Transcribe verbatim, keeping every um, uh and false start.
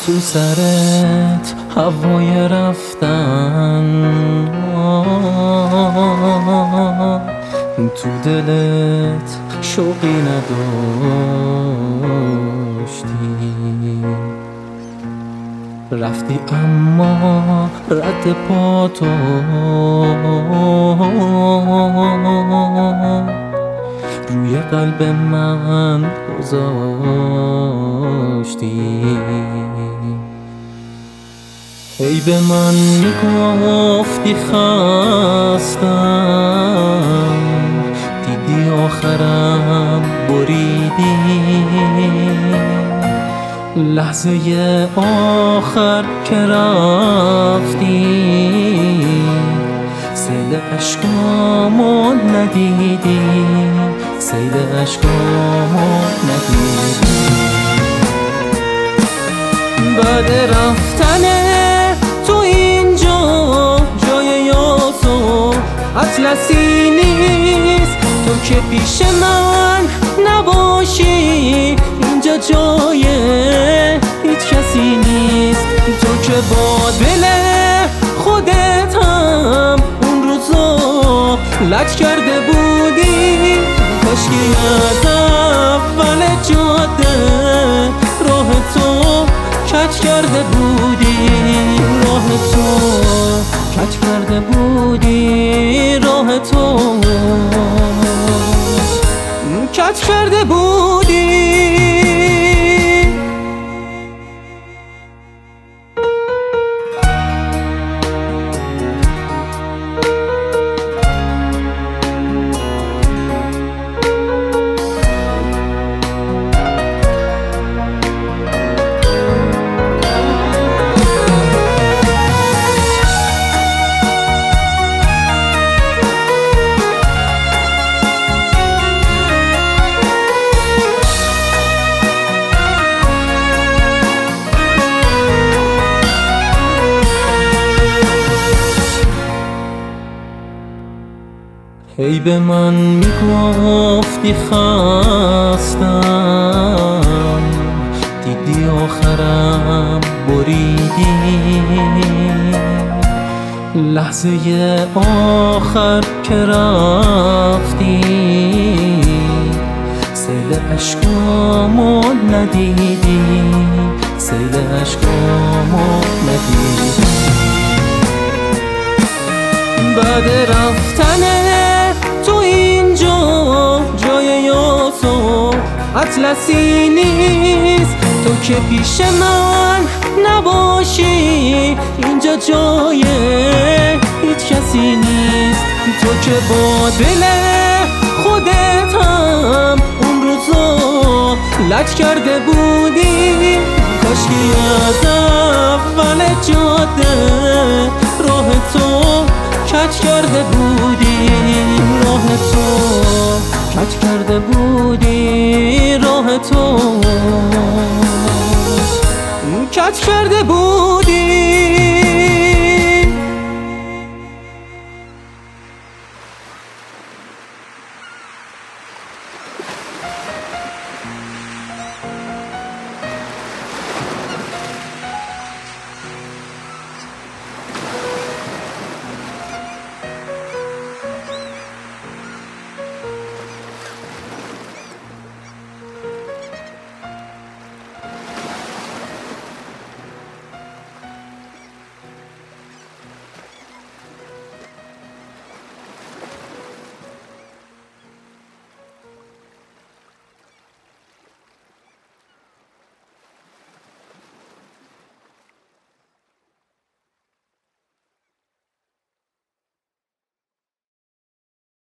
تو سرت هوای رفتن، تو دلت شوقی نداشتی، رفتی اما رد پا تو روی قلب من گذاشتی. ای به من میگفتی خستم، دیدی آخرم بریدی، لحظه آخر که رفتی سیل عشقامو ندیدی، سیل عشقامو ندیدی. بعد رفتن تو اینجا جای یاس و اطلسی نیست، تو که پیش من نباشی اینجا جای هیچ کسی نیست. تو که با دل خودت هم اون روزا لج کرده بودی، کاشکی از اول جاده راه تو کج کرده بودی، راه تو کج کرده بودی، راه تو کج کرده بودی. ای به من میگفتی خستم، دیدی آخرم بریدی، لحظه آخر که رفتی سیل عشقامو ندیدی، سیل عشقامو ندیدی. بعد رفتن تو اینجا جای یاس و اطلسی نیست، تو که پیش من نباشی اینجا جای هیچ کسی نیست. تو که با دل خودت هم اون روزا لج کرده بودی، کاشکی از اول جاده راه تو کج کرده بودی، راه تو کج کرده بودی، راه تو کج کرده بودی.